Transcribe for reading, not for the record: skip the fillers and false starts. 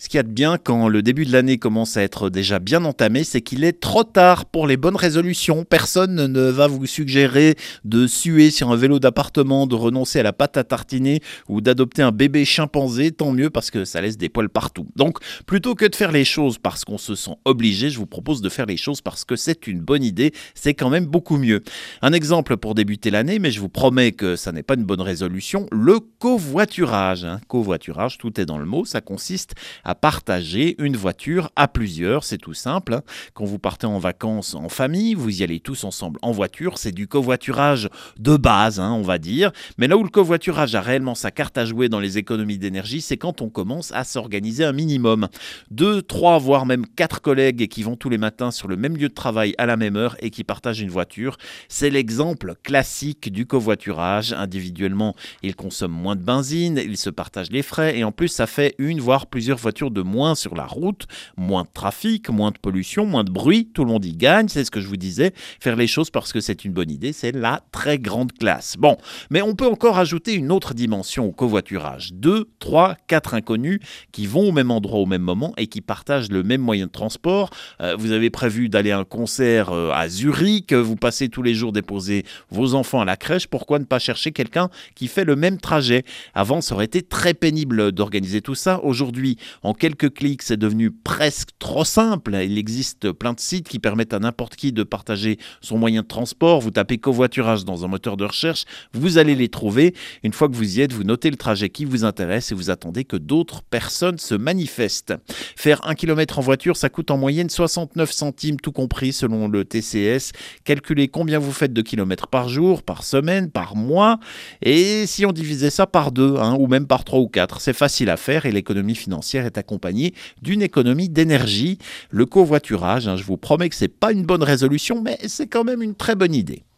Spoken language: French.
Ce qu'il y a de bien quand le début de l'année commence à être déjà bien entamé, c'est qu'il est trop tard pour les bonnes résolutions. Personne ne va vous suggérer de suer sur un vélo d'appartement, de renoncer à la pâte à tartiner ou d'adopter un bébé chimpanzé, tant mieux parce que ça laisse des poils partout. Donc, plutôt que de faire les choses parce qu'on se sent obligé, je vous propose de faire les choses parce que c'est une bonne idée. C'est quand même beaucoup mieux. Un exemple pour débuter l'année, mais je vous promets que ça n'est pas une bonne résolution, le covoiturage. Covoiturage, tout est dans le mot, ça consiste à partager une voiture à plusieurs, c'est tout simple. Quand vous partez en vacances en famille, vous y allez tous ensemble en voiture, c'est du covoiturage de base, on va dire. Mais là où le covoiturage a réellement sa carte à jouer dans les économies d'énergie, c'est quand on commence à s'organiser un minimum. 2, 3, voire même 4 collègues qui vont tous les matins sur le même lieu de travail à la même heure et qui partagent une voiture. C'est l'exemple classique du covoiturage. Individuellement, ils consomment moins de benzine, ils se partagent les frais et en plus ça fait une voire plusieurs voitures de moins sur la route, moins de trafic, moins de pollution, moins de bruit, tout le monde y gagne, c'est ce que je vous disais. Faire les choses parce que c'est une bonne idée, c'est la très grande classe. Bon, mais on peut encore ajouter une autre dimension au covoiturage. 2, 3, 4 inconnus qui vont au même endroit au même moment et qui partagent le même moyen de transport. Vous avez prévu d'aller à un concert à Zurich, vous passez tous les jours déposer vos enfants à la crèche, pourquoi ne pas chercher quelqu'un qui fait le même trajet? Avant, ça aurait été très pénible d'organiser tout ça. Aujourd'hui, en quelques clics, c'est devenu presque trop simple. Il existe plein de sites qui permettent à n'importe qui de partager son moyen de transport. Vous tapez covoiturage dans un moteur de recherche, vous allez les trouver. Une fois que vous y êtes, vous notez le trajet qui vous intéresse et vous attendez que d'autres personnes se manifestent. Faire 1 km en voiture, ça coûte en moyenne 69 centimes, tout compris selon le TCS. Calculez combien vous faites de kilomètres par jour, par semaine, par mois. Et si on divisait ça par 2, ou même par 3 ou 4, c'est facile à faire et l'économie financière est accompagnée d'une économie d'énergie. Le covoiturage, je vous promets que c'est pas une bonne résolution, mais c'est quand même une très bonne idée.